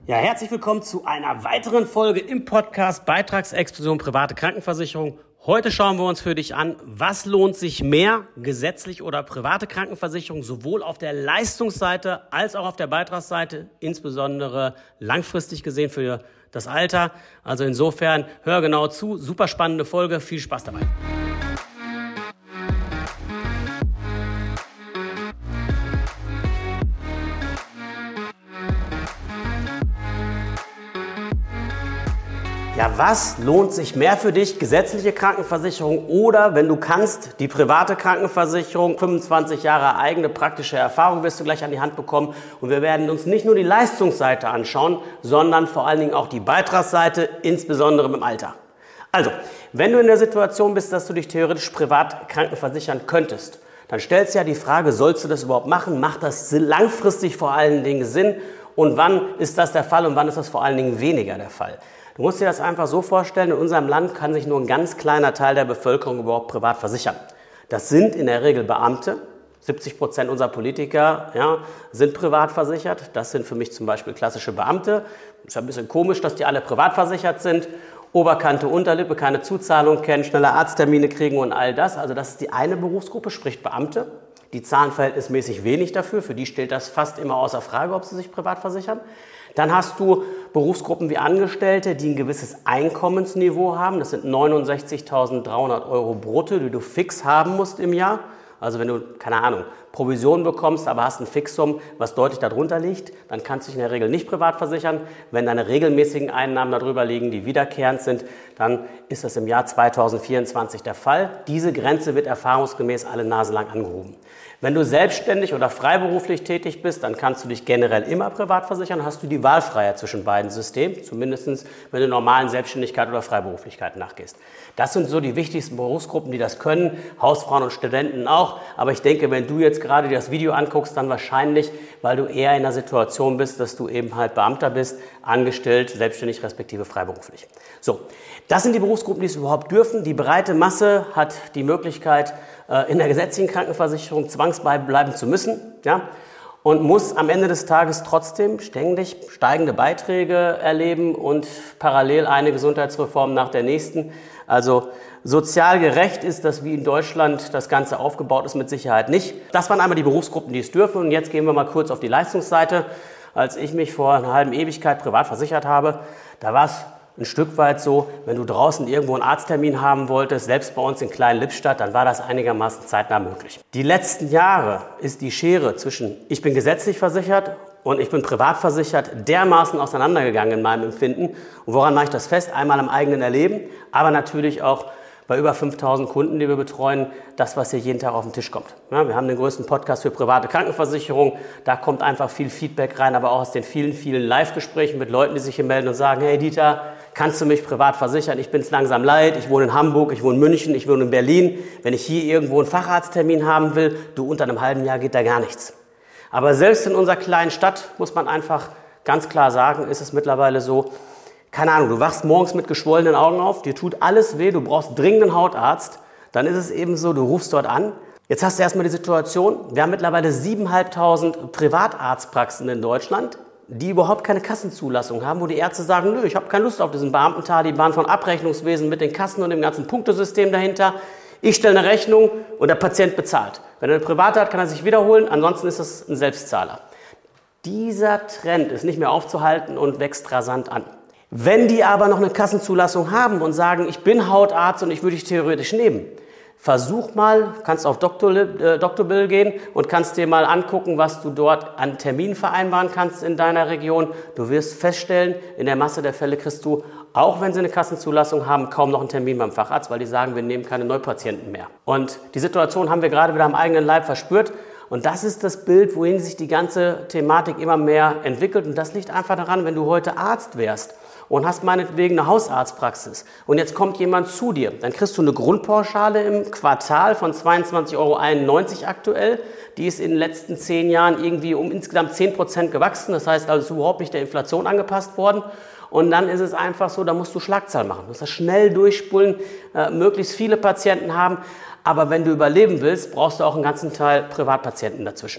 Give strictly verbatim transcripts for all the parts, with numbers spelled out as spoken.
Ja, herzlich willkommen zu einer weiteren Folge im Podcast Beitragsexplosion private Krankenversicherung. Heute schauen wir uns für dich an, was lohnt sich mehr, gesetzlich oder private Krankenversicherung, sowohl auf der Leistungsseite als auch auf der Beitragsseite, insbesondere langfristig gesehen für das Alter. Also insofern, hör genau zu, super spannende Folge, viel Spaß dabei. Ja, was lohnt sich mehr für dich? Gesetzliche Krankenversicherung oder, wenn du kannst, die private Krankenversicherung? fünfundzwanzig Jahre eigene praktische Erfahrung wirst du gleich an die Hand bekommen. Und wir werden uns nicht nur die Leistungsseite anschauen, sondern vor allen Dingen auch die Beitragsseite, insbesondere im Alter. Also, wenn du in der Situation bist, dass du dich theoretisch privat krankenversichern könntest, dann stellst du ja die Frage, sollst du das überhaupt machen? Macht das langfristig vor allen Dingen Sinn? Und wann ist das der Fall und wann ist das vor allen Dingen weniger der Fall? Du musst dir das einfach so vorstellen, in unserem Land kann sich nur ein ganz kleiner Teil der Bevölkerung überhaupt privat versichern. Das sind in der Regel Beamte. siebzig Prozent unserer Politiker ja, sind privat versichert. Das sind für mich zum Beispiel klassische Beamte. Ist ja ein bisschen komisch, dass die alle privat versichert sind. Oberkante, Unterlippe, keine Zuzahlung kennen, schnelle Arzttermine kriegen und all das. Also das ist die eine Berufsgruppe, sprich Beamte. Die zahlen verhältnismäßig wenig dafür. Für die steht das fast immer außer Frage, ob sie sich privat versichern. Dann hast du Berufsgruppen wie Angestellte, die ein gewisses Einkommensniveau haben. Das sind neunundsechzigtausenddreihundert Euro brutto, die du fix haben musst im Jahr. Also wenn du, keine Ahnung, Provision bekommst, aber hast ein Fixum, was deutlich darunter liegt, dann kannst du dich in der Regel nicht privat versichern. Wenn deine regelmäßigen Einnahmen darüber liegen, die wiederkehrend sind, dann ist das im Jahr zweitausendvierundzwanzig der Fall. Diese Grenze wird erfahrungsgemäß alle Nase lang angehoben. Wenn du selbstständig oder freiberuflich tätig bist, dann kannst du dich generell immer privat versichern, hast du die Wahlfreiheit zwischen beiden Systemen, zumindest wenn du normalen Selbstständigkeit oder Freiberuflichkeit nachgehst. Das sind so die wichtigsten Berufsgruppen, die das können, Hausfrauen und Studenten auch. Aber ich denke, wenn du jetzt gerade dir das Video anguckst, dann wahrscheinlich, weil du eher in der Situation bist, dass du eben halt Beamter bist, angestellt, selbstständig respektive freiberuflich. So, das sind die Berufsgruppen, die es überhaupt dürfen. Die breite Masse hat die Möglichkeit, in der gesetzlichen Krankenversicherung zwangsbleiben zu müssen, ja, und muss am Ende des Tages trotzdem ständig steigende Beiträge erleben und parallel eine Gesundheitsreform nach der nächsten. Also sozial gerecht ist das, wie in Deutschland das Ganze aufgebaut ist, mit Sicherheit nicht. Das waren einmal die Berufsgruppen, die es dürfen. Und jetzt gehen wir mal kurz auf die Leistungsseite. Als ich mich vor einer halben Ewigkeit privat versichert habe, da war es ein Stück weit so, wenn du draußen irgendwo einen Arzttermin haben wolltest, selbst bei uns in Klein-Lippstadt, dann war das einigermaßen zeitnah möglich. Die letzten Jahre ist die Schere zwischen ich bin gesetzlich versichert und ich bin privat versichert dermaßen auseinandergegangen in meinem Empfinden. Und woran mache ich das fest? Einmal am eigenen Erleben, aber natürlich auch bei über fünftausend Kunden, die wir betreuen, das, was hier jeden Tag auf den Tisch kommt. Ja, wir haben den größten Podcast für private Krankenversicherung. Da kommt einfach viel Feedback rein, aber auch aus den vielen, vielen Live-Gesprächen mit Leuten, die sich hier melden und sagen, hey Dieter, kannst du mich privat versichern? Ich bin es langsam leid. Ich wohne in Hamburg, ich wohne in München, ich wohne in Berlin. Wenn ich hier irgendwo einen Facharzttermin haben will, du, unter einem halben Jahr geht da gar nichts. Aber selbst in unserer kleinen Stadt, muss man einfach ganz klar sagen, ist es mittlerweile so, keine Ahnung, du wachst morgens mit geschwollenen Augen auf, dir tut alles weh, du brauchst dringend einen Hautarzt, dann ist es eben so, du rufst dort an. Jetzt hast du erstmal die Situation, wir haben mittlerweile siebentausendfünfhundert Privatarztpraxen in Deutschland, die überhaupt keine Kassenzulassung haben, wo die Ärzte sagen, nö, ich habe keine Lust auf diesen Beamtentaliban von Abrechnungswesen mit den Kassen und dem ganzen Punktesystem dahinter. Ich stelle eine Rechnung und der Patient bezahlt. Wenn er eine private hat, kann er sich wiederholen, ansonsten ist es ein Selbstzahler. Dieser Trend ist nicht mehr aufzuhalten und wächst rasant an. Wenn die aber noch eine Kassenzulassung haben und sagen, ich bin Hautarzt und ich würde dich theoretisch nehmen, versuch mal, kannst auf Doktorbill gehen und kannst dir mal angucken, was du dort an Terminen vereinbaren kannst in deiner Region. Du wirst feststellen, in der Masse der Fälle kriegst du, auch wenn sie eine Kassenzulassung haben, kaum noch einen Termin beim Facharzt, weil die sagen, wir nehmen keine Neupatienten mehr. Und die Situation haben wir gerade wieder am eigenen Leib verspürt. Und das ist das Bild, wohin sich die ganze Thematik immer mehr entwickelt. Und das liegt einfach daran, wenn du heute Arzt wärst und hast meinetwegen eine Hausarztpraxis und jetzt kommt jemand zu dir, dann kriegst du eine Grundpauschale im Quartal von zweiundzwanzig Euro einundneunzig aktuell. Die ist in den letzten zehn Jahren irgendwie um insgesamt zehn Prozent gewachsen. Das heißt also, ist überhaupt nicht der Inflation angepasst worden. Und dann ist es einfach so, da musst du Schlagzeilen machen. Du musst das schnell durchspulen, äh, möglichst viele Patienten haben. Aber wenn du überleben willst, brauchst du auch einen ganzen Teil Privatpatienten dazwischen.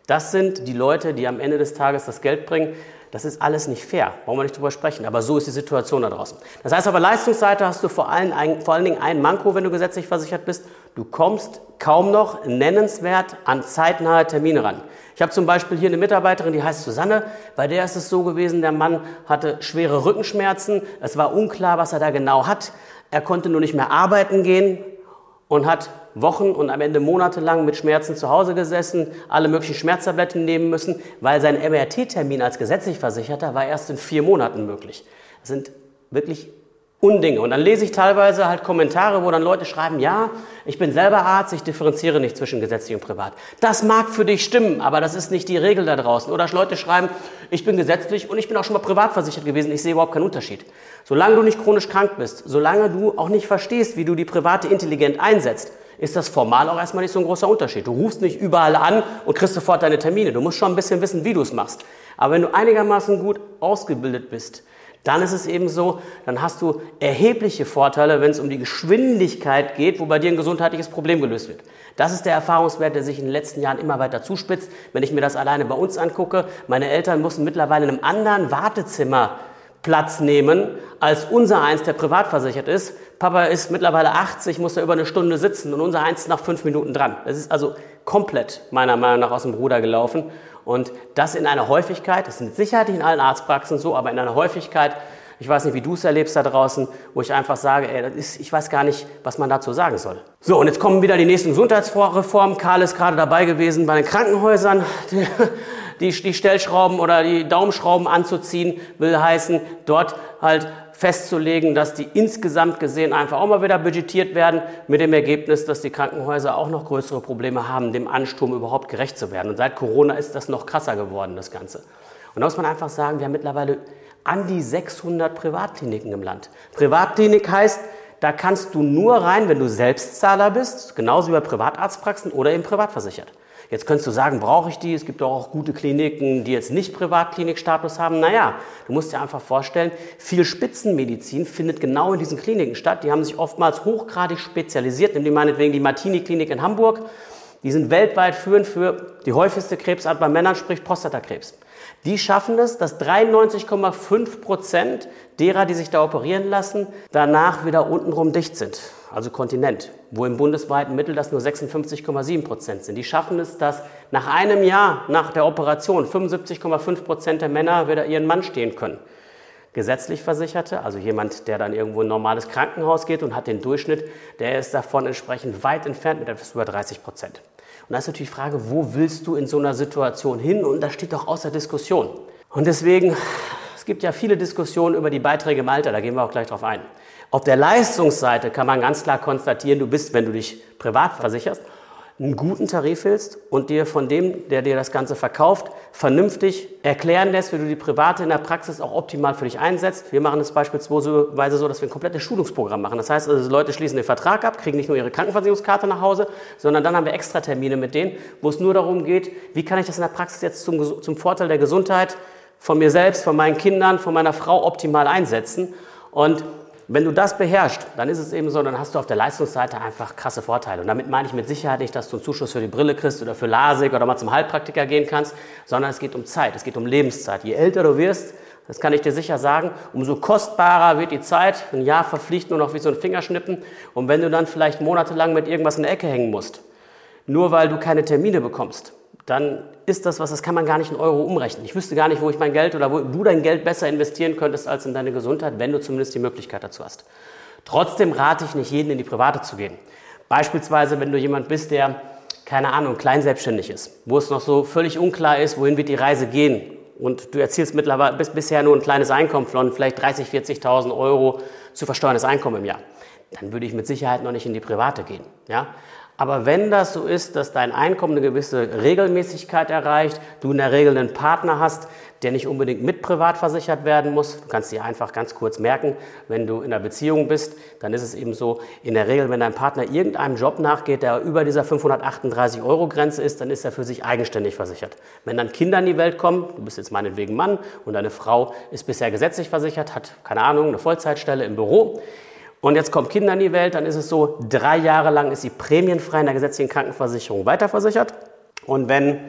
Das sind die Leute, die am Ende des Tages das Geld bringen. Das ist alles nicht fair, brauchen wir nicht drüber sprechen, aber so ist die Situation da draußen. Das heißt, auf der Leistungsseite hast du vor allen, ein, vor allen Dingen ein Manko, wenn du gesetzlich versichert bist. Du kommst kaum noch nennenswert an zeitnahe Termine ran. Ich habe zum Beispiel hier eine Mitarbeiterin, die heißt Susanne. Bei der ist es so gewesen, der Mann hatte schwere Rückenschmerzen. Es war unklar, was er da genau hat. Er konnte nur nicht mehr arbeiten gehen und hat Wochen und am Ende monatelang mit Schmerzen zu Hause gesessen, alle möglichen Schmerztabletten nehmen müssen, weil sein M R T-Termin als gesetzlich Versicherter war erst in vier Monaten möglich. Das sind wirklich Undinge. Und dann lese ich teilweise halt Kommentare, wo dann Leute schreiben, ja, ich bin selber Arzt, ich differenziere nicht zwischen gesetzlich und privat. Das mag für dich stimmen, aber das ist nicht die Regel da draußen. Oder Leute schreiben, ich bin gesetzlich und ich bin auch schon mal privat versichert gewesen, ich sehe überhaupt keinen Unterschied. Solange du nicht chronisch krank bist, solange du auch nicht verstehst, wie du die private intelligent einsetzt, ist das formal auch erstmal nicht so ein großer Unterschied. Du rufst nicht überall an und kriegst sofort deine Termine. Du musst schon ein bisschen wissen, wie du es machst. Aber wenn du einigermaßen gut ausgebildet bist, dann ist es eben so, dann hast du erhebliche Vorteile, wenn es um die Geschwindigkeit geht, wo bei dir ein gesundheitliches Problem gelöst wird. Das ist der Erfahrungswert, der sich in den letzten Jahren immer weiter zuspitzt. Wenn ich mir das alleine bei uns angucke, meine Eltern mussten mittlerweile in einem anderen Wartezimmer Platz nehmen, als unser eins, der privat versichert ist. Papa ist mittlerweile achtzig, muss da über eine Stunde sitzen und unser eins ist nach fünf Minuten dran. Das ist also komplett meiner Meinung nach aus dem Ruder gelaufen. Und das in einer Häufigkeit, das ist mit Sicherheit nicht in allen Arztpraxen so, aber in einer Häufigkeit, ich weiß nicht, wie du es erlebst da draußen, wo ich einfach sage, ey, das ist, ich weiß gar nicht, was man dazu sagen soll. So, und jetzt kommen wieder die nächsten Gesundheitsreformen. Karl ist gerade dabei gewesen, bei den Krankenhäusern die, die, die Stellschrauben oder die Daumenschrauben anzuziehen, will heißen, dort halt festzulegen, dass die insgesamt gesehen einfach auch mal wieder budgetiert werden, mit dem Ergebnis, dass die Krankenhäuser auch noch größere Probleme haben, dem Ansturm überhaupt gerecht zu werden. Und seit Corona ist das noch krasser geworden, das Ganze. Und da muss man einfach sagen, wir haben mittlerweile an die sechshundert Privatkliniken im Land. Privatklinik heißt, da kannst du nur rein, wenn du Selbstzahler bist, genauso wie bei Privatarztpraxen oder eben privat versichert. Jetzt könntest du sagen, brauche ich die? Es gibt doch auch gute Kliniken, die jetzt nicht Privatklinikstatus haben. Naja, du musst dir einfach vorstellen, viel Spitzenmedizin findet genau in diesen Kliniken statt. Die haben sich oftmals hochgradig spezialisiert. Nimm dir meinetwegen die Martini-Klinik in Hamburg. Die sind weltweit führend für die häufigste Krebsart bei Männern, sprich Prostatakrebs. Die schaffen es, dass dreiundneunzig Komma fünf Prozent derer, die sich da operieren lassen, danach wieder untenrum dicht sind, also Kontinent, wo im bundesweiten Mittel das nur sechsundfünfzig Komma sieben Prozent sind. Die schaffen es, dass nach einem Jahr nach der Operation fünfundsiebzig Komma fünf Prozent der Männer wieder ihren Mann stehen können. Gesetzlich Versicherte, also jemand, der dann irgendwo in ein normales Krankenhaus geht und hat den Durchschnitt, der ist davon entsprechend weit entfernt mit etwas über dreißig Prozent. Und da ist natürlich die Frage, wo willst du in so einer Situation hin? Und das steht doch außer Diskussion. Und deswegen, es gibt ja viele Diskussionen über die Beiträge im Alter, da gehen wir auch gleich drauf ein. Auf der Leistungsseite kann man ganz klar konstatieren, du bist, wenn du dich privat versicherst, einen guten Tarif willst und dir von dem, der dir das Ganze verkauft, vernünftig erklären lässt, wie du die Private in der Praxis auch optimal für dich einsetzt. Wir machen es beispielsweise so, dass wir ein komplettes Schulungsprogramm machen. Das heißt, also Leute schließen den Vertrag ab, kriegen nicht nur ihre Krankenversicherungskarte nach Hause, sondern dann haben wir extra Termine mit denen, wo es nur darum geht, wie kann ich das in der Praxis jetzt zum, zum Vorteil der Gesundheit von mir selbst, von meinen Kindern, von meiner Frau optimal einsetzen. Und wenn du das beherrschst, dann ist es eben so, dann hast du auf der Leistungsseite einfach krasse Vorteile. Und damit meine ich mit Sicherheit nicht, dass du einen Zuschuss für die Brille kriegst oder für LASIK oder mal zum Heilpraktiker gehen kannst, sondern es geht um Zeit, es geht um Lebenszeit. Je älter du wirst, das kann ich dir sicher sagen, umso kostbarer wird die Zeit. Ein Jahr verfliegt nur noch wie so ein Fingerschnippen. Und wenn du dann vielleicht monatelang mit irgendwas in der Ecke hängen musst, nur weil du keine Termine bekommst, dann ist das was, das kann man gar nicht in Euro umrechnen. Ich wüsste gar nicht, wo ich mein Geld oder wo du dein Geld besser investieren könntest als in deine Gesundheit, wenn du zumindest die Möglichkeit dazu hast. Trotzdem rate ich nicht, jeden in die Private zu gehen. Beispielsweise, wenn du jemand bist, der, keine Ahnung, kleinselbstständig ist, wo es noch so völlig unklar ist, wohin wird die Reise gehen und du erzielst mittlerweile bis, bisher nur ein kleines Einkommen von vielleicht dreißigtausend, vierzigtausend Euro zu versteuerndes Einkommen im Jahr, dann würde ich mit Sicherheit noch nicht in die Private gehen. Ja? Aber wenn das so ist, dass dein Einkommen eine gewisse Regelmäßigkeit erreicht, du in der Regel einen Partner hast, der nicht unbedingt mit privat versichert werden muss, du kannst dir einfach ganz kurz merken, wenn du in einer Beziehung bist, dann ist es eben so, in der Regel, wenn dein Partner irgendeinem Job nachgeht, der über dieser fünfhundertachtunddreißig Euro Grenze ist, dann ist er für sich eigenständig versichert. Wenn dann Kinder in die Welt kommen, du bist jetzt meinetwegen Mann und deine Frau ist bisher gesetzlich versichert, hat, keine Ahnung, eine Vollzeitstelle im Büro, und jetzt kommen Kinder in die Welt, dann ist es so, drei Jahre lang ist sie prämienfrei in der gesetzlichen Krankenversicherung weiterversichert. Und wenn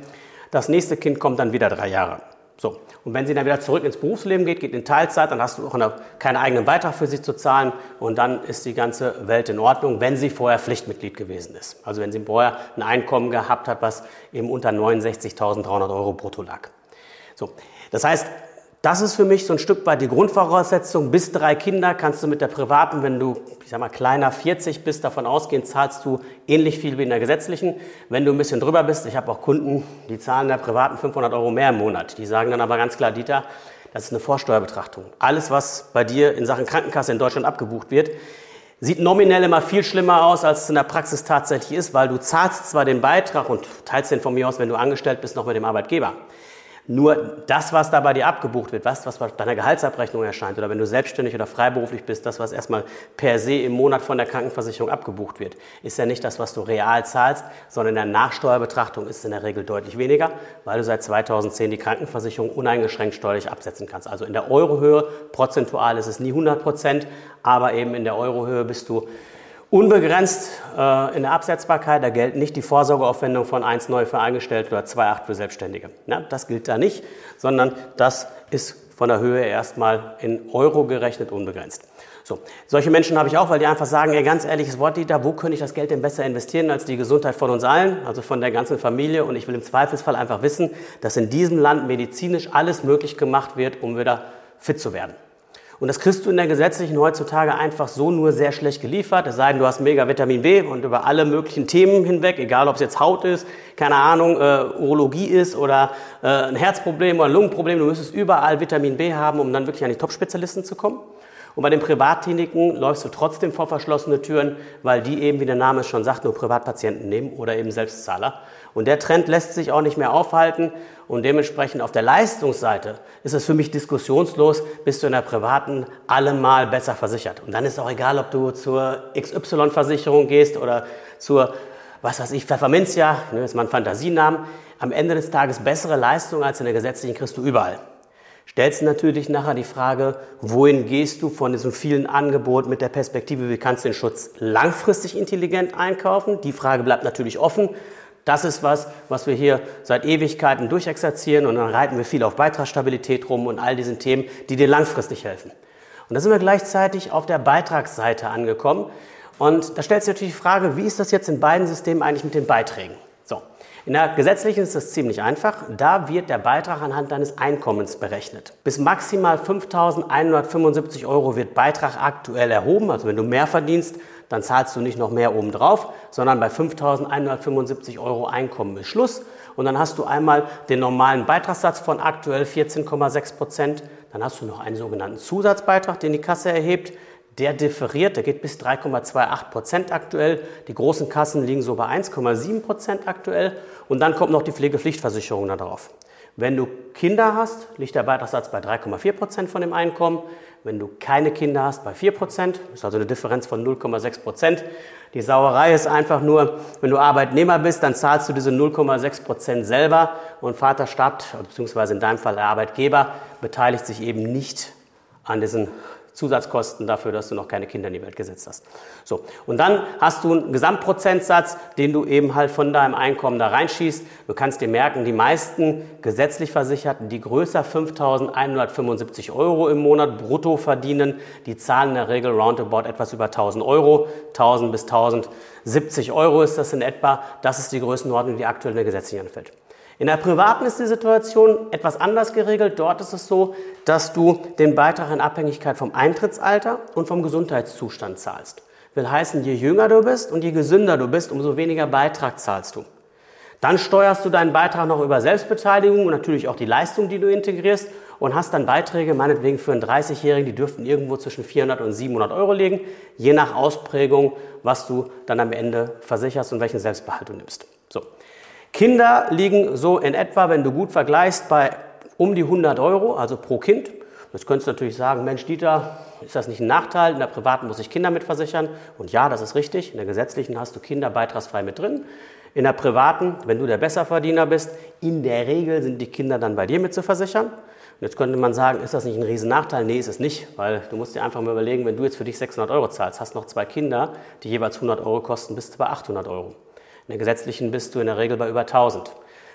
Das nächste Kind kommt dann wieder drei Jahre. So. Und wenn sie dann wieder zurück ins Berufsleben geht, geht in Teilzeit, dann hast du auch eine, keinen eigenen Beitrag für sie zu zahlen und dann ist die ganze Welt in Ordnung, wenn sie vorher Pflichtmitglied gewesen ist. Also wenn sie vorher ein Einkommen gehabt hat, was eben unter neunundsechzigtausenddreihundert Euro brutto lag. So. Das heißt, das ist für mich so ein Stück weit die Grundvoraussetzung. Bis drei Kinder kannst du mit der privaten, wenn du, ich sag mal, kleiner vierzig bist, davon ausgehen, zahlst du ähnlich viel wie in der gesetzlichen. Wenn du ein bisschen drüber bist, ich habe auch Kunden, die zahlen in der privaten fünfhundert Euro mehr im Monat. Die sagen dann aber ganz klar, Dieter, das ist eine Vorsteuerbetrachtung. Alles, was bei dir in Sachen Krankenkasse in Deutschland abgebucht wird, sieht nominell immer viel schlimmer aus, als es in der Praxis tatsächlich ist, weil du zahlst zwar den Beitrag und teilst den von mir aus, wenn du angestellt bist, noch mit dem Arbeitgeber. Nur das, was da bei dir abgebucht wird, was, was bei deiner Gehaltsabrechnung erscheint oder wenn du selbstständig oder freiberuflich bist, das, was erstmal per se im Monat von der Krankenversicherung abgebucht wird, ist ja nicht das, was du real zahlst, sondern in der Nachsteuerbetrachtung ist es in der Regel deutlich weniger, weil du seit zweitausendzehn die Krankenversicherung uneingeschränkt steuerlich absetzen kannst. Also in der Eurohöhe, prozentual ist es nie hundert Prozent, aber eben in der Eurohöhe bist du unbegrenzt äh, in der Absetzbarkeit, da gelten nicht die Vorsorgeaufwendungen von eins Komma neun für Eingestellte oder zwei Komma acht für Selbstständige. Ja, das gilt da nicht, sondern das ist von der Höhe erstmal in Euro gerechnet unbegrenzt. So, solche Menschen habe ich auch, weil die einfach sagen, ey, ganz ehrliches Wort, Dieter, wo könnte ich das Geld denn besser investieren als die Gesundheit von uns allen, also von der ganzen Familie, und ich will im Zweifelsfall einfach wissen, dass in diesem Land medizinisch alles möglich gemacht wird, um wieder fit zu werden. Und das kriegst du in der gesetzlichen heutzutage einfach so nur sehr schlecht geliefert. Es sei denn, du hast mega Vitamin B und über alle möglichen Themen hinweg, egal ob es jetzt Haut ist, keine Ahnung, äh, Urologie ist oder äh, ein Herzproblem oder ein Lungenproblem. Du müsstest überall Vitamin B haben, um dann wirklich an die Top-Spezialisten zu kommen. Und bei den Privatkliniken läufst du trotzdem vor verschlossene Türen, weil die eben, wie der Name es schon sagt, nur Privatpatienten nehmen oder eben Selbstzahler. Und der Trend lässt sich auch nicht mehr aufhalten. Und dementsprechend auf der Leistungsseite ist es für mich diskussionslos, bist du in der privaten allemal besser versichert. Und dann ist auch egal, ob du zur X Y-Versicherung gehst oder zur, was weiß ich, Pfefferminzia, ne, ist mal ein Fantasienamen. Am Ende des Tages bessere Leistung als in der gesetzlichen kriegst du überall. Stellst du natürlich nachher die Frage, wohin gehst du von diesem vielen Angebot mit der Perspektive, wie kannst du den Schutz langfristig intelligent einkaufen? Die Frage bleibt natürlich offen. Das ist was, was wir hier seit Ewigkeiten durchexerzieren und dann reiten wir viel auf Beitragsstabilität rum und all diesen Themen, die dir langfristig helfen. Und da sind wir gleichzeitig auf der Beitragsseite angekommen und da stellt sich natürlich die Frage, wie ist das jetzt in beiden Systemen eigentlich mit den Beiträgen? So. In der gesetzlichen ist das ziemlich einfach. Da wird der Beitrag anhand deines Einkommens berechnet. Bis maximal fünftausendeinhundertfünfundsiebzig Euro wird Beitrag aktuell erhoben. Also wenn du mehr verdienst, dann zahlst du nicht noch mehr obendrauf, sondern bei fünftausendeinhundertfünfundsiebzig Euro Einkommen ist Schluss. Und dann hast du einmal den normalen Beitragssatz von aktuell vierzehn Komma sechs Prozent. Dann hast du noch einen sogenannten Zusatzbeitrag, den die Kasse erhebt. Der differiert, der geht bis drei Komma achtundzwanzig Prozent aktuell. Die großen Kassen liegen so bei eins Komma sieben Prozent aktuell. Und dann kommt noch die Pflegepflichtversicherung da drauf. Wenn du Kinder hast, liegt der Beitragssatz bei drei Komma vier Prozent von dem Einkommen. Wenn du keine Kinder hast, bei vier Prozent. Das ist also eine Differenz von null Komma sechs Prozent. Die Sauerei ist einfach nur, wenn du Arbeitnehmer bist, dann zahlst du diese null Komma sechs Prozent selber. Und Vaterstaat, beziehungsweise in deinem Fall der Arbeitgeber, beteiligt sich eben nicht an diesen Zusatzkosten dafür, dass du noch keine Kinder in die Welt gesetzt hast. So. Und dann hast du einen Gesamtprozentsatz, den du eben halt von deinem Einkommen da reinschießt. Du kannst dir merken, die meisten gesetzlich Versicherten, die größer fünftausendeinhundertfünfundsiebzig Euro im Monat brutto verdienen, die zahlen in der Regel roundabout etwas über tausend Euro. tausend bis tausendsiebzig Euro ist das in etwa. Das ist die Größenordnung, die aktuell in der gesetzlichen anfällt. In der privaten ist die Situation etwas anders geregelt. Dort ist es so, dass du den Beitrag in Abhängigkeit vom Eintrittsalter und vom Gesundheitszustand zahlst. Will heißen, je jünger du bist und je gesünder du bist, umso weniger Beitrag zahlst du. Dann steuerst du deinen Beitrag noch über Selbstbeteiligung und natürlich auch die Leistung, die du integrierst und hast dann Beiträge, meinetwegen für einen dreißigjährigen, die dürften irgendwo zwischen vierhundert und siebenhundert Euro liegen, je nach Ausprägung, was du dann am Ende versicherst und welchen Selbstbehalt du nimmst. So. Kinder liegen so in etwa, wenn du gut vergleichst, bei um die hundert Euro, also pro Kind. Jetzt könntest du natürlich sagen, Mensch Dieter, ist das nicht ein Nachteil? In der privaten muss ich Kinder mitversichern. Und ja, das ist richtig. In der gesetzlichen hast du Kinder beitragsfrei mit drin. In der privaten, wenn du der Besserverdiener bist, in der Regel sind die Kinder dann bei dir mit zu versichern. Und jetzt könnte man sagen, ist das nicht ein riesen Nachteil? Nee, ist es nicht, weil du musst dir einfach mal überlegen, wenn du jetzt für dich sechshundert Euro zahlst, hast noch zwei Kinder, die jeweils hundert Euro kosten, bist du bei achthundert Euro. In der gesetzlichen bist du in der Regel bei über tausend.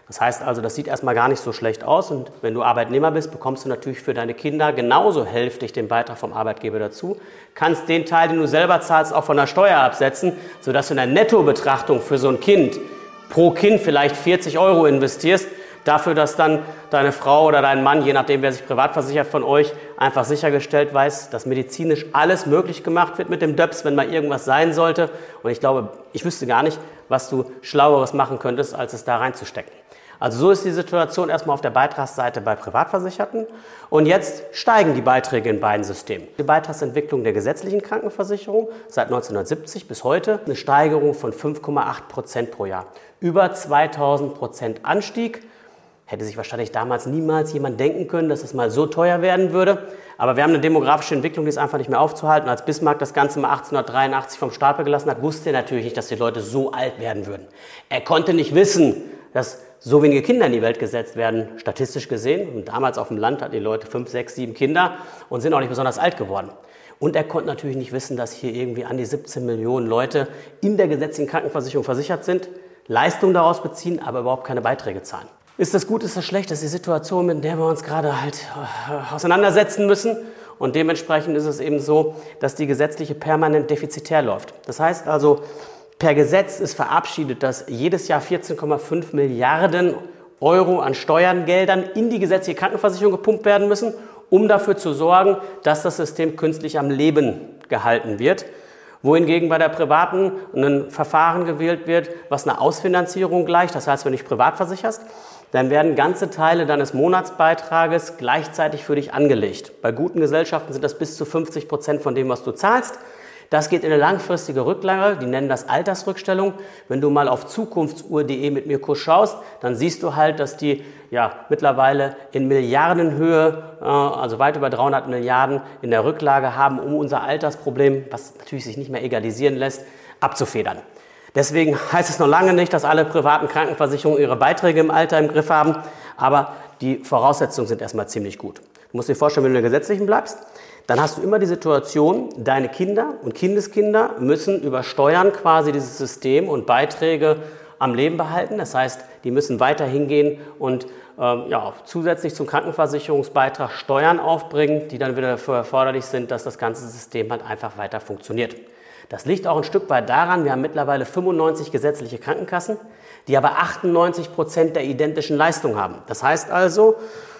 Das heißt also, das sieht erstmal gar nicht so schlecht aus und wenn du Arbeitnehmer bist, bekommst du natürlich für deine Kinder genauso hälftig den Beitrag vom Arbeitgeber dazu, kannst den Teil, den du selber zahlst, auch von der Steuer absetzen, sodass du in der Nettobetrachtung für so ein Kind pro Kind vielleicht vierzig Euro investierst, dafür, dass dann deine Frau oder dein Mann, je nachdem, wer sich privat versichert von euch, einfach sichergestellt weiß, dass medizinisch alles möglich gemacht wird mit dem D Ö P S, wenn mal irgendwas sein sollte. Und ich glaube, ich wüsste gar nicht, was du Schlaueres machen könntest, als es da reinzustecken. Also so ist die Situation erstmal auf der Beitragsseite bei Privatversicherten. Und jetzt steigen die Beiträge in beiden Systemen. Die Beitragsentwicklung der gesetzlichen Krankenversicherung seit neunzehnhundertsiebzig bis heute eine Steigerung von fünf Komma acht Prozent pro Jahr. Über zweitausend Prozent Anstieg. Hätte sich wahrscheinlich damals niemals jemand denken können, dass es mal so teuer werden würde. Aber wir haben eine demografische Entwicklung, die ist einfach nicht mehr aufzuhalten. Als Bismarck das Ganze mal achtzehnhundertdreiundachtzig vom Stapel gelassen hat, wusste er natürlich nicht, dass die Leute so alt werden würden. Er konnte nicht wissen, dass so wenige Kinder in die Welt gesetzt werden, statistisch gesehen. Und damals auf dem Land hatten die Leute fünf, sechs, sieben Kinder und sind auch nicht besonders alt geworden. Und er konnte natürlich nicht wissen, dass hier irgendwie an die siebzehn Millionen Leute in der gesetzlichen Krankenversicherung versichert sind, Leistungen daraus beziehen, aber überhaupt keine Beiträge zahlen. Ist das gut, ist das schlecht? Das ist die Situation, mit der wir uns gerade halt auseinandersetzen müssen. Und dementsprechend ist es eben so, dass die gesetzliche permanent defizitär läuft. Das heißt also, per Gesetz ist verabschiedet, dass jedes Jahr vierzehn Komma fünf Milliarden Euro an Steuergeldern in die gesetzliche Krankenversicherung gepumpt werden müssen, um dafür zu sorgen, dass das System künstlich am Leben gehalten wird. Wohingegen bei der privaten ein Verfahren gewählt wird, was eine Ausfinanzierung gleicht. Das heißt, wenn du dich privat versicherst, dann werden ganze Teile deines Monatsbeitrages gleichzeitig für dich angelegt. Bei guten Gesellschaften sind das bis zu fünfzig Prozent von dem, was du zahlst. Das geht in eine langfristige Rücklage, die nennen das Altersrückstellung. Wenn du mal auf zukunftsuhr punkt de mit mir kurz schaust, dann siehst du halt, dass die ja, mittlerweile in Milliardenhöhe, äh, also weit über dreihundert Milliarden in der Rücklage haben, um unser Altersproblem, was natürlich sich nicht mehr egalisieren lässt, abzufedern. Deswegen heißt es noch lange nicht, dass alle privaten Krankenversicherungen ihre Beiträge im Alter im Griff haben, aber die Voraussetzungen sind erstmal ziemlich gut. Du musst dir vorstellen, wenn du in der gesetzlichen bleibst, dann hast du immer die Situation, deine Kinder und Kindeskinder müssen über Steuern quasi dieses System und Beiträge am Leben behalten. Das heißt, die müssen weiter hingehen und ähm, ja, zusätzlich zum Krankenversicherungsbeitrag Steuern aufbringen, die dann wieder dafür erforderlich sind, dass das ganze System halt einfach weiter funktioniert. Das liegt auch ein Stück weit daran, wir haben mittlerweile fünfundneunzig gesetzliche Krankenkassen, die aber achtundneunzig Prozent der identischen Leistung haben. Das heißt also,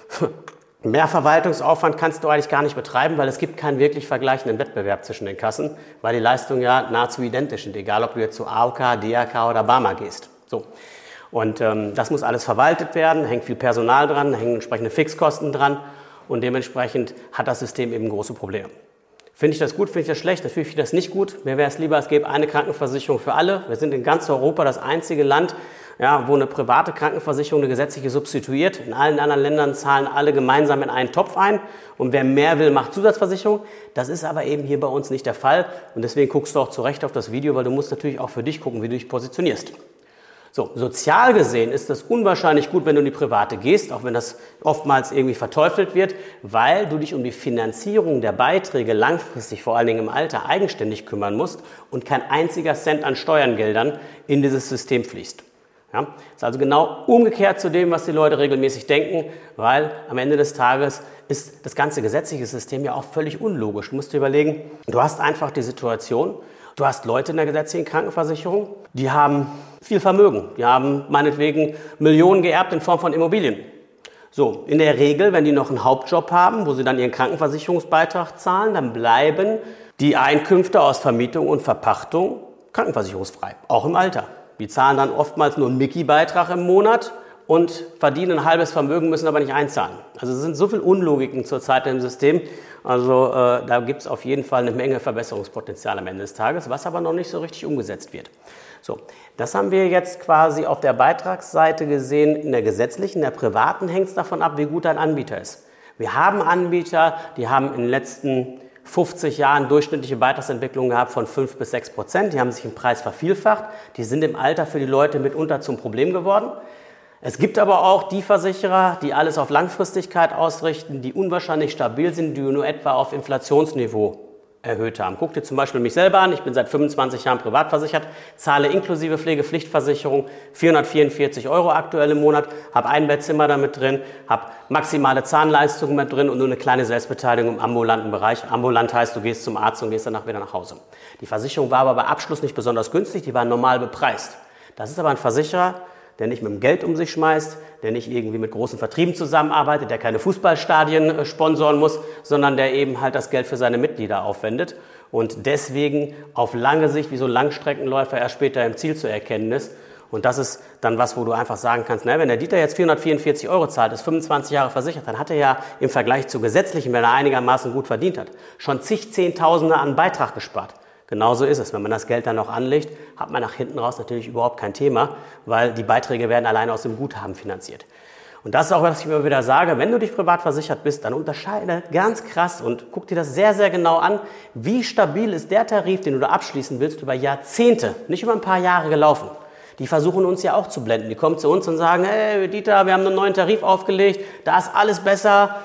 mehr Verwaltungsaufwand kannst du eigentlich gar nicht betreiben, weil es gibt keinen wirklich vergleichenden Wettbewerb zwischen den Kassen, weil die Leistungen ja nahezu identisch sind, egal ob du jetzt zu A O K, D R K oder BARMER gehst. So. Und ähm, das muss alles verwaltet werden, hängt viel Personal dran, hängen entsprechende Fixkosten dran und dementsprechend hat das System eben große Probleme. Finde ich das gut, finde ich das schlecht? Natürlich finde ich das nicht gut. Mir wäre es lieber, es gäbe eine Krankenversicherung für alle. Wir sind in ganz Europa das einzige Land, ja, wo eine private Krankenversicherung eine gesetzliche substituiert. In allen anderen Ländern zahlen alle gemeinsam in einen Topf ein und wer mehr will, macht Zusatzversicherung. Das ist aber eben hier bei uns nicht der Fall und deswegen guckst du auch zu Recht auf das Video, weil du musst natürlich auch für dich gucken, wie du dich positionierst. So, sozial gesehen ist das unwahrscheinlich gut, wenn du in die Private gehst, auch wenn das oftmals irgendwie verteufelt wird, weil du dich um die Finanzierung der Beiträge langfristig, vor allen Dingen im Alter, eigenständig kümmern musst und kein einziger Cent an Steuergeldern in dieses System fließt. Ja, das ist also genau umgekehrt zu dem, was die Leute regelmäßig denken, weil am Ende des Tages ist das ganze gesetzliche System ja auch völlig unlogisch. Du musst dir überlegen, du hast einfach die Situation, du hast Leute in der gesetzlichen Krankenversicherung, die haben viel Vermögen, die haben meinetwegen Millionen geerbt in Form von Immobilien. So, in der Regel, wenn die noch einen Hauptjob haben, wo sie dann ihren Krankenversicherungsbeitrag zahlen, dann bleiben die Einkünfte aus Vermietung und Verpachtung krankenversicherungsfrei, auch im Alter. Die zahlen dann oftmals nur einen Mickey-Beitrag im Monat und verdienen ein halbes Vermögen, müssen aber nicht einzahlen. Also es sind so viele Unlogiken zurzeit im System. Also äh, da gibt es auf jeden Fall eine Menge Verbesserungspotenzial am Ende des Tages, was aber noch nicht so richtig umgesetzt wird. So, das haben wir jetzt quasi auf der Beitragsseite gesehen. In der gesetzlichen, in der privaten hängt es davon ab, wie gut dein Anbieter ist. Wir haben Anbieter, die haben in den letzten fünfzig Jahren durchschnittliche Beitragsentwicklung gehabt von fünf bis sechs Prozent. Die haben sich im Preis vervielfacht. Die sind im Alter für die Leute mitunter zum Problem geworden. Es gibt aber auch die Versicherer, die alles auf Langfristigkeit ausrichten, die unwahrscheinlich stabil sind, die nur etwa auf Inflationsniveau erhöht haben. Guck dir zum Beispiel mich selber an, ich bin seit fünfundzwanzig Jahren privat versichert, zahle inklusive Pflegepflichtversicherung vierhundertvierundvierzig Euro aktuell im Monat, habe ein Bettzimmer damit drin, habe maximale Zahnleistungen mit drin und nur eine kleine Selbstbeteiligung im ambulanten Bereich. Ambulant heißt, du gehst zum Arzt und gehst danach wieder nach Hause. Die Versicherung war aber bei Abschluss nicht besonders günstig, die war normal bepreist. Das ist aber ein Versicherer, der nicht mit dem Geld um sich schmeißt, der nicht irgendwie mit großen Vertrieben zusammenarbeitet, der keine Fußballstadien äh, sponsoren muss, sondern der eben halt das Geld für seine Mitglieder aufwendet und deswegen auf lange Sicht wie so ein Langstreckenläufer erst später im Ziel zu erkennen ist. Und das ist dann was, wo du einfach sagen kannst, na, wenn der Dieter jetzt vierhundertvierundvierzig Euro zahlt, ist fünfundzwanzig Jahre versichert, dann hat er ja im Vergleich zu gesetzlichen, wenn er einigermaßen gut verdient hat, schon zig Zehntausende an Beitrag gespart. Genauso ist es. Wenn man das Geld dann noch anlegt, hat man nach hinten raus natürlich überhaupt kein Thema, weil die Beiträge werden alleine aus dem Guthaben finanziert. Und das ist auch, was ich immer wieder sage, wenn du dich privat versichert bist, dann unterscheide ganz krass und guck dir das sehr, sehr genau an, wie stabil ist der Tarif, den du da abschließen willst, über Jahrzehnte, nicht über ein paar Jahre gelaufen. Die versuchen uns ja auch zu blenden. Die kommen zu uns und sagen, hey Dieter, wir haben einen neuen Tarif aufgelegt, da ist alles besser.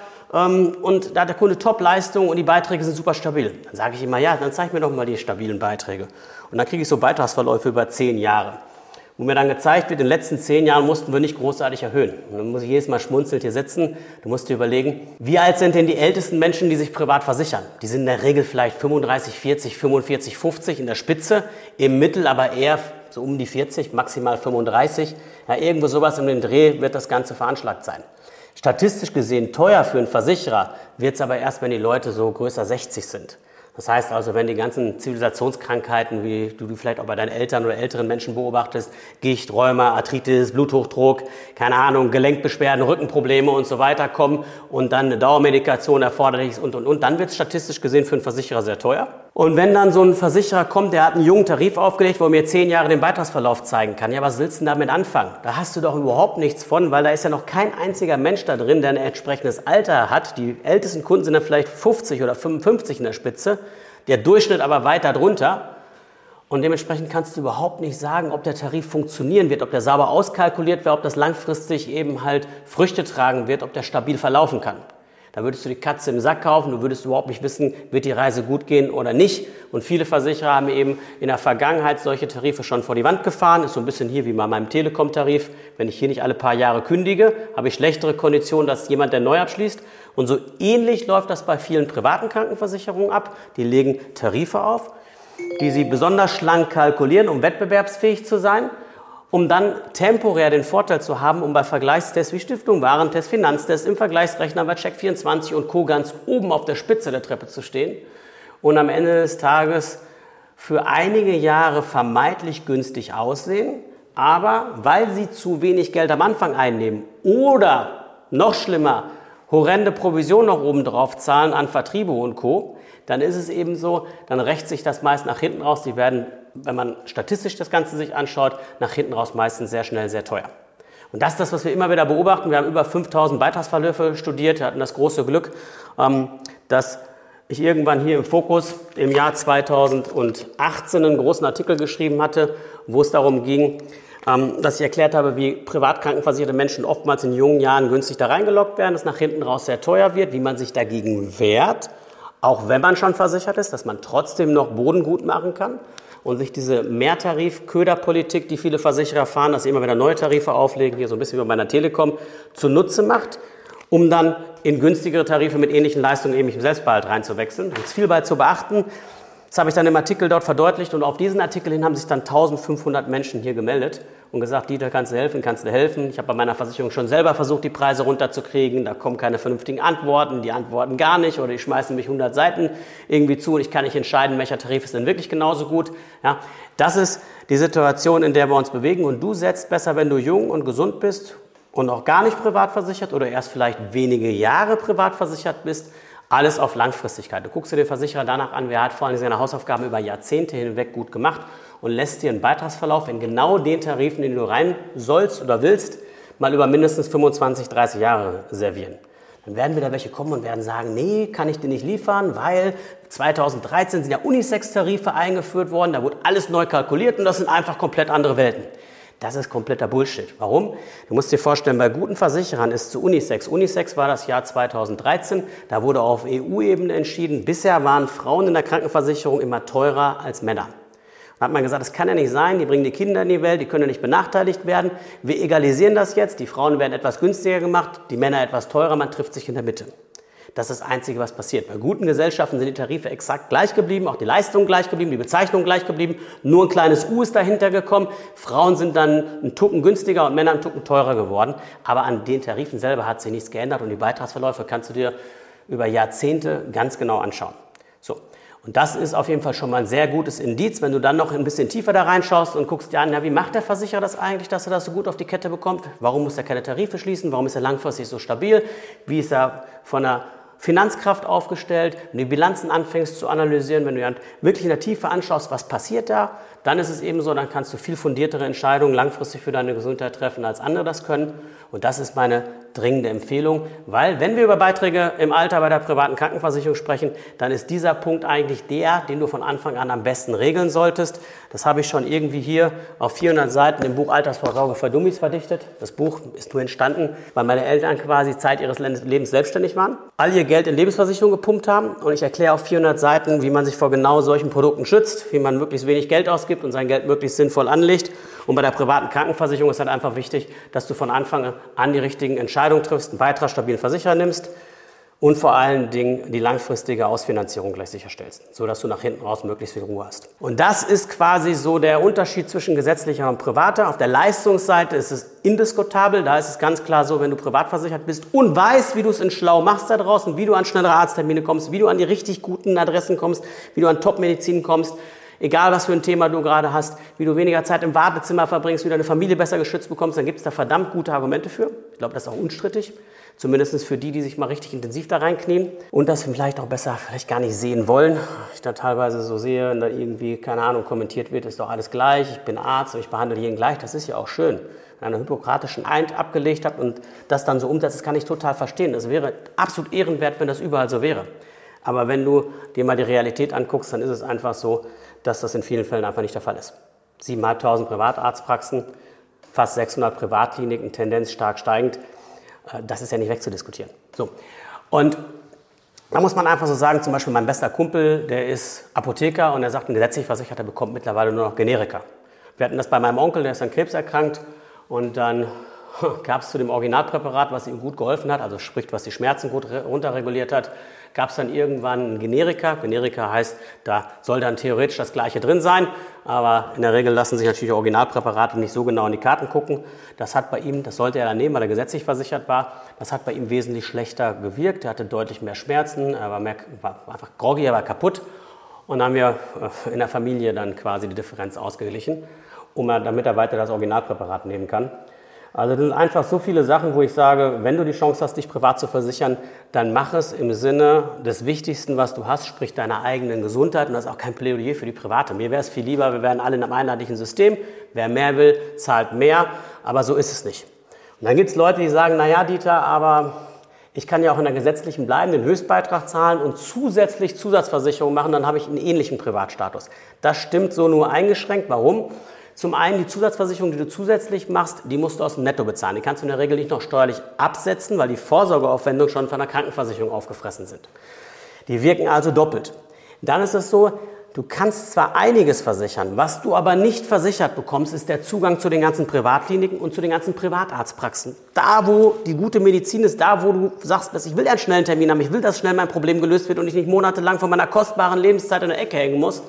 Und da hat der Kunde Top-Leistung und die Beiträge sind super stabil. Dann sage ich immer, ja, dann zeig mir doch mal die stabilen Beiträge. Und dann kriege ich so Beitragsverläufe über zehn Jahre. Wo mir dann gezeigt wird, in den letzten zehn Jahren mussten wir nicht großartig erhöhen. Und dann muss ich jedes Mal schmunzelnd hier sitzen. Du musst dir überlegen, wie alt sind denn die ältesten Menschen, die sich privat versichern? Die sind in der Regel vielleicht fünfunddreißig, vierzig, fünfundvierzig, fünfzig in der Spitze, im Mittel aber eher so um die vierzig, maximal fünfunddreißig. Ja, irgendwo sowas in den Dreh wird das Ganze veranschlagt sein. Statistisch gesehen teuer für einen Versicherer wird es aber erst, wenn die Leute so größer sechzig sind. Das heißt also, wenn die ganzen Zivilisationskrankheiten, wie du die vielleicht auch bei deinen Eltern oder älteren Menschen beobachtest, Gicht, Rheuma, Arthritis, Bluthochdruck, keine Ahnung, Gelenkbeschwerden, Rückenprobleme und so weiter kommen und dann eine Dauermedikation erforderlich ist und, und, und, dann wird es statistisch gesehen für einen Versicherer sehr teuer. Und wenn dann so ein Versicherer kommt, der hat einen jungen Tarif aufgelegt, wo er mir zehn Jahre den Beitragsverlauf zeigen kann, ja, was willst du denn damit anfangen? Da hast du doch überhaupt nichts von, weil da ist ja noch kein einziger Mensch da drin, der ein entsprechendes Alter hat. Die ältesten Kunden sind dann vielleicht fünfzig oder fünfundfünfzig in der Spitze, der Durchschnitt aber weiter drunter. Und dementsprechend kannst du überhaupt nicht sagen, ob der Tarif funktionieren wird, ob der sauber auskalkuliert wird, ob das langfristig eben halt Früchte tragen wird, ob der stabil verlaufen kann. Da würdest du die Katze im Sack kaufen, du würdest überhaupt nicht wissen, wird die Reise gut gehen oder nicht. Und viele Versicherer haben eben in der Vergangenheit solche Tarife schon vor die Wand gefahren. Ist so ein bisschen hier wie bei meinem Telekom-Tarif. Wenn ich hier nicht alle paar Jahre kündige, habe ich schlechtere Konditionen als jemand, der neu abschließt. Und so ähnlich läuft das bei vielen privaten Krankenversicherungen ab. Die legen Tarife auf, die sie besonders schlank kalkulieren, um wettbewerbsfähig zu sein, um dann temporär den Vorteil zu haben, um bei Vergleichstests wie Stiftung Warentest, Finanztest, im Vergleichsrechner bei Check vierundzwanzig und Co. ganz oben auf der Spitze der Treppe zu stehen und am Ende des Tages für einige Jahre vermeintlich günstig aussehen, aber weil sie zu wenig Geld am Anfang einnehmen oder noch schlimmer, horrende Provision noch oben drauf zahlen an Vertriebe und Co., dann ist es eben so, dann rächt sich das meist nach hinten raus. Die werden, wenn man statistisch das Ganze sich anschaut, nach hinten raus meistens sehr schnell sehr teuer. Und das ist das, was wir immer wieder beobachten. Wir haben über fünftausend Beitragsverläufe studiert. Wir hatten das große Glück, dass ich irgendwann hier im Fokus im Jahr zweitausendachtzehn einen großen Artikel geschrieben hatte, wo es darum ging, dass ich erklärt habe, wie privatkrankenversicherte Menschen oftmals in jungen Jahren günstig da reingelockt werden, dass nach hinten raus sehr teuer wird, wie man sich dagegen wehrt, auch wenn man schon versichert ist, dass man trotzdem noch Boden gut machen kann und sich diese Mehrtarif-Köderpolitik, die viele Versicherer fahren, dass sie immer wieder neue Tarife auflegen, hier so ein bisschen wie bei einer Telekom, zunutze macht, um dann in günstigere Tarife mit ähnlichen Leistungen eben im Selbstbehalt reinzuwechseln. Da ist viel bei zu beachten. Das habe ich dann im Artikel dort verdeutlicht und auf diesen Artikel hin haben sich dann eintausendfünfhundert Menschen hier gemeldet und gesagt, Dieter, kannst du helfen, kannst du helfen. Ich habe bei meiner Versicherung schon selber versucht, die Preise runterzukriegen. Da kommen keine vernünftigen Antworten, die antworten gar nicht oder die schmeißen mich hundert Seiten irgendwie zu und ich kann nicht entscheiden, welcher Tarif ist denn wirklich genauso gut. Ja, das ist die Situation, in der wir uns bewegen und du setzt besser, wenn du jung und gesund bist und auch gar nicht privat versichert oder erst vielleicht wenige Jahre privat versichert bist, alles auf Langfristigkeit. Du guckst dir den Versicherer danach an, wer hat vor allem seine Hausaufgaben über Jahrzehnte hinweg gut gemacht und lässt dir einen Beitragsverlauf in genau den Tarifen, in den du rein sollst oder willst, mal über mindestens fünfundzwanzig, dreißig Jahre servieren. Dann werden wieder welche kommen und werden sagen, nee, kann ich dir nicht liefern, weil zweitausenddreizehn sind ja Unisex-Tarife eingeführt worden, da wurde alles neu kalkuliert und das sind einfach komplett andere Welten. Das ist kompletter Bullshit. Warum? Du musst dir vorstellen, bei guten Versicherern ist zu Unisex. Unisex war das Jahr zweitausenddreizehn. Da wurde auf E U-Ebene entschieden, bisher waren Frauen in der Krankenversicherung immer teurer als Männer. Da hat man gesagt, das kann ja nicht sein, die bringen die Kinder in die Welt, die können ja nicht benachteiligt werden. Wir egalisieren das jetzt, die Frauen werden etwas günstiger gemacht, die Männer etwas teurer, man trifft sich in der Mitte. Das ist das Einzige, was passiert. Bei guten Gesellschaften sind die Tarife exakt gleich geblieben, auch die Leistungen gleich geblieben, die Bezeichnung gleich geblieben. Nur ein kleines U ist dahinter gekommen. Frauen sind dann einen Tucken günstiger und Männer einen Tucken teurer geworden. Aber an den Tarifen selber hat sich nichts geändert und die Beitragsverläufe kannst du dir über Jahrzehnte ganz genau anschauen. So. Und das ist auf jeden Fall schon mal ein sehr gutes Indiz, wenn du dann noch ein bisschen tiefer da reinschaust und guckst dir an, ja, wie macht der Versicherer das eigentlich, dass er das so gut auf die Kette bekommt? Warum muss er keine Tarife schließen? Warum ist er langfristig so stabil? Wie ist er von der Finanzkraft aufgestellt? Wenn du die Bilanzen anfängst zu analysieren, wenn du dir wirklich in der Tiefe anschaust, was passiert da, dann ist es eben so, dann kannst du viel fundiertere Entscheidungen langfristig für deine Gesundheit treffen, als andere das können. Und das ist meine dringende Empfehlung, weil wenn wir über Beiträge im Alter bei der privaten Krankenversicherung sprechen, dann ist dieser Punkt eigentlich der, den du von Anfang an am besten regeln solltest. Das habe ich schon irgendwie hier auf vierhundert Seiten im Buch Altersvorsorge für Dummies verdichtet. Das Buch ist nur entstanden, weil meine Eltern quasi Zeit ihres Lebens selbstständig waren, all ihr Geld in Lebensversicherung gepumpt haben und ich erkläre auf vierhundert Seiten, wie man sich vor genau solchen Produkten schützt, wie man möglichst wenig Geld ausgibt und sein Geld möglichst sinnvoll anlegt. Und bei der privaten Krankenversicherung ist halt einfach wichtig, dass du von Anfang an die richtigen Entscheidungen triffst, einen beitragsstabilen Versicherer nimmst und vor allen Dingen die langfristige Ausfinanzierung gleich sicherstellst, sodass du nach hinten raus möglichst viel Ruhe hast. Und das ist quasi so der Unterschied zwischen gesetzlicher und privater. Auf der Leistungsseite ist es indiskutabel. Da ist es ganz klar so, wenn du privat versichert bist und weißt, wie du es in schlau machst da draußen, wie du an schnellere Arzttermine kommst, wie du an die richtig guten Adressen kommst, wie du an Top-Medizin kommst, egal was für ein Thema du gerade hast, wie du weniger Zeit im Wartezimmer verbringst, wie du deine Familie besser geschützt bekommst, dann gibt es da verdammt gute Argumente für. Ich glaube, das ist auch unstrittig. Zumindest für die, die sich mal richtig intensiv da reinknien und das vielleicht auch besser vielleicht gar nicht sehen wollen. Ich da teilweise so sehe und da irgendwie, keine Ahnung, kommentiert wird, ist doch alles gleich, ich bin Arzt und ich behandle jeden gleich. Das ist ja auch schön. Wenn einer hippokratischen Eid abgelegt hat und das dann so umsetzt, das kann ich total verstehen. Das wäre absolut ehrenwert, wenn das überall so wäre. Aber wenn du dir mal die Realität anguckst, dann ist es einfach so, dass das in vielen Fällen einfach nicht der Fall ist. siebentausendfünfhundert Privatarztpraxen, fast sechshundert Privatkliniken, Tendenz stark steigend. Das ist ja nicht wegzudiskutieren. So. Und da muss man einfach so sagen, zum Beispiel mein bester Kumpel, der ist Apotheker und er sagt, ein gesetzlich Versicherter bekommt mittlerweile nur noch Generika. Wir hatten das bei meinem Onkel, der ist an Krebs erkrankt und dann gab es zu dem Originalpräparat, was ihm gut geholfen hat, also sprich, was die Schmerzen gut runterreguliert hat, gab es dann irgendwann ein Generika. Generika heißt, da soll dann theoretisch das Gleiche drin sein, aber in der Regel lassen sich natürlich Originalpräparate nicht so genau in die Karten gucken. Das hat bei ihm, das sollte er dann nehmen, weil er gesetzlich versichert war, das hat bei ihm wesentlich schlechter gewirkt. Er hatte deutlich mehr Schmerzen, er war, mehr, war einfach groggy, er war kaputt. Und dann haben wir in der Familie dann quasi die Differenz ausgeglichen, um er, damit er weiter das Originalpräparat nehmen kann. Also das sind einfach so viele Sachen, wo ich sage, wenn du die Chance hast, dich privat zu versichern, dann mach es im Sinne des Wichtigsten, was du hast, sprich deiner eigenen Gesundheit. Und das ist auch kein Plädoyer für die Private. Mir wäre es viel lieber, wir wären alle in einem einheitlichen System. Wer mehr will, zahlt mehr. Aber so ist es nicht. Und dann gibt es Leute, die sagen, naja, Dieter, aber ich kann ja auch in der gesetzlichen bleiben, den Höchstbeitrag zahlen und zusätzlich Zusatzversicherung machen, dann habe ich einen ähnlichen Privatstatus. Das stimmt so nur eingeschränkt. Warum? Zum einen die Zusatzversicherung, die du zusätzlich machst, die musst du aus dem Netto bezahlen. Die kannst du in der Regel nicht noch steuerlich absetzen, weil die Vorsorgeaufwendungen schon von der Krankenversicherung aufgefressen sind. Die wirken also doppelt. Dann ist es so, du kannst zwar einiges versichern, was du aber nicht versichert bekommst, ist der Zugang zu den ganzen Privatkliniken und zu den ganzen Privatarztpraxen. Da, wo die gute Medizin ist, da, wo du sagst, ich will einen schnellen Termin haben, ich will, dass schnell mein Problem gelöst wird und ich nicht monatelang von meiner kostbaren Lebenszeit in der Ecke hängen muss,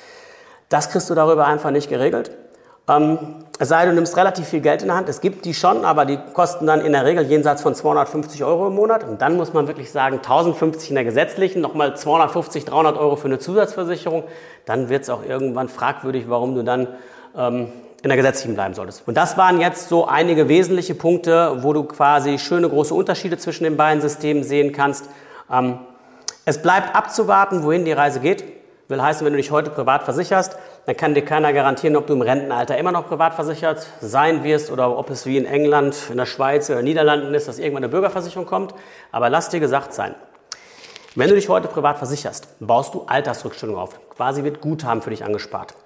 das kriegst du darüber einfach nicht geregelt. Ähm, es sei denn, du nimmst relativ viel Geld in der Hand. Es gibt die schon, aber die kosten dann in der Regel jenseits von zweihundertfünfzig Euro im Monat. Und dann muss man wirklich sagen, tausendfünfzig in der gesetzlichen, nochmal zweihundertfünfzig, dreihundert Euro für eine Zusatzversicherung. Dann wird es auch irgendwann fragwürdig, warum du dann ähm, in der gesetzlichen bleiben solltest. Und das waren jetzt so einige wesentliche Punkte, wo du quasi schöne große Unterschiede zwischen den beiden Systemen sehen kannst. Ähm, es bleibt abzuwarten, wohin die Reise geht. Will heißen, wenn du dich heute privat versicherst, dann kann dir keiner garantieren, ob du im Rentenalter immer noch privat versichert sein wirst oder ob es wie in England, in der Schweiz oder in den Niederlanden ist, dass irgendwann eine Bürgerversicherung kommt. Aber lass dir gesagt sein, wenn du dich heute privat versicherst, baust du Altersrückstellung auf. Quasi wird Guthaben für dich angespart.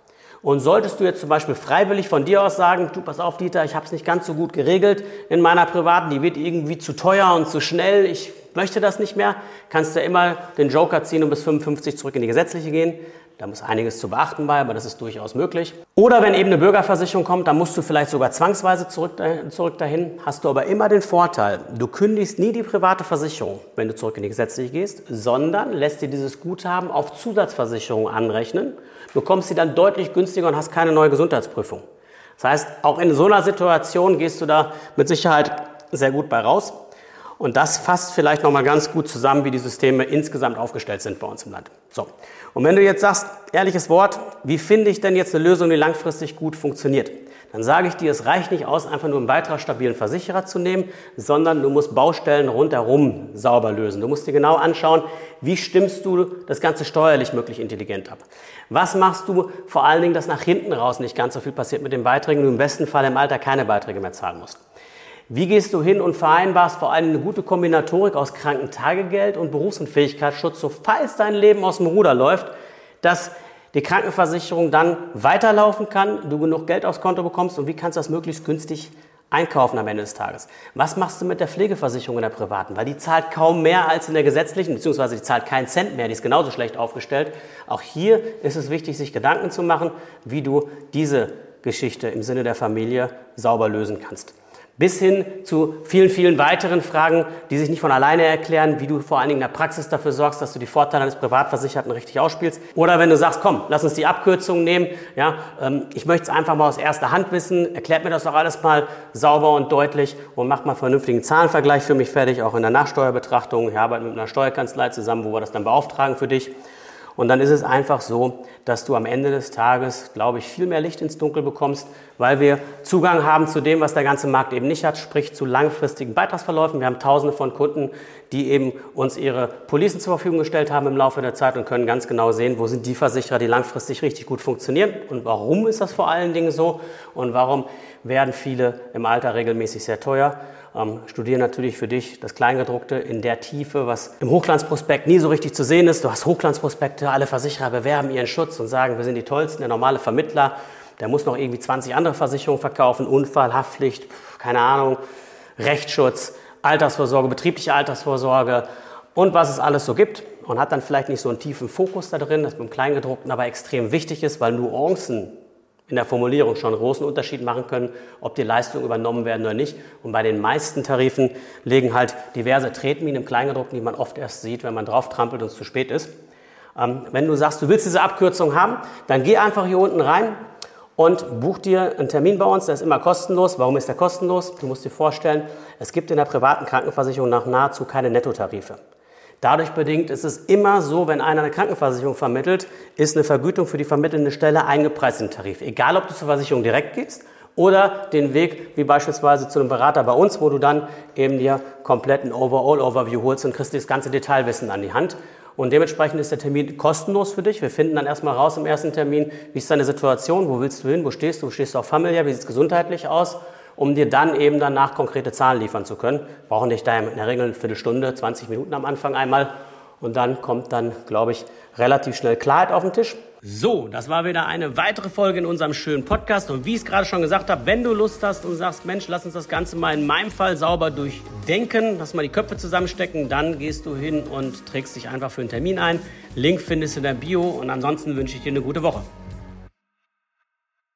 Und solltest du jetzt zum Beispiel freiwillig von dir aus sagen, du, pass auf Dieter, ich habe es nicht ganz so gut geregelt in meiner privaten, die wird irgendwie zu teuer und zu schnell, ich möchte das nicht mehr, kannst du immer den Joker ziehen und bis fünfundfünfzig zurück in die gesetzliche gehen. Da muss einiges zu beachten bei, aber das ist durchaus möglich. Oder wenn eben eine Bürgerversicherung kommt, dann musst du vielleicht sogar zwangsweise zurück, zurück dahin. Hast du aber immer den Vorteil, du kündigst nie die private Versicherung, wenn du zurück in die gesetzliche gehst, sondern lässt dir dieses Guthaben auf Zusatzversicherung anrechnen, bekommst sie dann deutlich günstiger und hast keine neue Gesundheitsprüfung. Das heißt, auch in so einer Situation gehst du da mit Sicherheit sehr gut bei raus. Und das fasst vielleicht nochmal ganz gut zusammen, wie die Systeme insgesamt aufgestellt sind bei uns im Land. So. Und wenn du jetzt sagst, ehrliches Wort, wie finde ich denn jetzt eine Lösung, die langfristig gut funktioniert? Dann sage ich dir, es reicht nicht aus, einfach nur einen weiteren stabilen Versicherer zu nehmen, sondern du musst Baustellen rundherum sauber lösen. Du musst dir genau anschauen, wie stimmst du das Ganze steuerlich möglich intelligent ab? Was machst du vor allen Dingen, dass nach hinten raus nicht ganz so viel passiert mit den Beiträgen, du im besten Fall im Alter keine Beiträge mehr zahlen musst? Wie gehst du hin und vereinbarst vor allem eine gute Kombinatorik aus Krankentagegeld und Berufsunfähigkeitsschutz, so falls dein Leben aus dem Ruder läuft, dass die Krankenversicherung dann weiterlaufen kann, du genug Geld aufs Konto bekommst und wie kannst du das möglichst günstig einkaufen am Ende des Tages? Was machst du mit der Pflegeversicherung in der privaten? Weil die zahlt kaum mehr als in der gesetzlichen, beziehungsweise die zahlt keinen Cent mehr, die ist genauso schlecht aufgestellt. Auch hier ist es wichtig, sich Gedanken zu machen, wie du diese Geschichte im Sinne der Familie sauber lösen kannst. Bis hin zu vielen, vielen weiteren Fragen, die sich nicht von alleine erklären, wie du vor allen Dingen in der Praxis dafür sorgst, dass du die Vorteile eines Privatversicherten richtig ausspielst. Oder wenn du sagst, komm, lass uns die Abkürzung nehmen. Ja, ähm, ich möchte es einfach mal aus erster Hand wissen. Erklärt mir das doch alles mal sauber und deutlich und macht mal einen vernünftigen Zahlenvergleich für mich fertig, auch in der Nachsteuerbetrachtung. Ich arbeite mit einer Steuerkanzlei zusammen, wo wir das dann beauftragen für dich. Und dann ist es einfach so, dass du am Ende des Tages, glaube ich, viel mehr Licht ins Dunkel bekommst, weil wir Zugang haben zu dem, was der ganze Markt eben nicht hat, sprich zu langfristigen Beitragsverläufen. Wir haben Tausende von Kunden, die eben uns ihre Policen zur Verfügung gestellt haben im Laufe der Zeit und können ganz genau sehen, wo sind die Versicherer, die langfristig richtig gut funktionieren und warum ist das vor allen Dingen so und warum werden viele im Alter regelmäßig sehr teuer. Ähm, studiere natürlich für dich das Kleingedruckte in der Tiefe, was im Hochglanzprospekt nie so richtig zu sehen ist. Du hast Hochglanzprospekte, alle Versicherer bewerben ihren Schutz und sagen, wir sind die Tollsten, der normale Vermittler, der muss noch irgendwie zwanzig andere Versicherungen verkaufen, Unfall, Haftpflicht, keine Ahnung, Rechtsschutz, Altersvorsorge, betriebliche Altersvorsorge und was es alles so gibt und hat dann vielleicht nicht so einen tiefen Fokus da drin, das beim Kleingedruckten aber extrem wichtig ist, weil Nuancen in der Formulierung schon einen großen Unterschied machen können, ob die Leistungen übernommen werden oder nicht. Und bei den meisten Tarifen liegen halt diverse Tretminen im Kleingedruckten, die man oft erst sieht, wenn man drauf trampelt und es zu spät ist. Ähm, wenn du sagst, du willst diese Abkürzung haben, dann geh einfach hier unten rein und buch dir einen Termin bei uns. Der ist immer kostenlos. Warum ist der kostenlos? Du musst dir vorstellen, es gibt in der privaten Krankenversicherung nach nahezu keine Nettotarife. Dadurch bedingt ist es immer so, wenn einer eine Krankenversicherung vermittelt, ist eine Vergütung für die vermittelnde Stelle eingepreist im Tarif. Egal, ob du zur Versicherung direkt gehst oder den Weg, wie beispielsweise zu einem Berater bei uns, wo du dann eben dir komplett ein Overall-Overview holst und kriegst das ganze Detailwissen an die Hand. Und dementsprechend ist der Termin kostenlos für dich. Wir finden dann erstmal raus im ersten Termin, wie ist deine Situation, wo willst du hin, wo stehst du, wo stehst du auch familiär, wie sieht es gesundheitlich aus, um dir dann eben danach konkrete Zahlen liefern zu können. Brauchen dich da in der Regel eine Viertelstunde, zwanzig Minuten am Anfang einmal und dann kommt dann, glaube ich, relativ schnell Klarheit auf den Tisch. So, das war wieder eine weitere Folge in unserem schönen Podcast und wie ich es gerade schon gesagt habe, wenn du Lust hast und sagst, Mensch, lass uns das Ganze mal in meinem Fall sauber durchdenken, lass mal die Köpfe zusammenstecken, dann gehst du hin und trägst dich einfach für einen Termin ein. Link findest du in der Bio und ansonsten wünsche ich dir eine gute Woche.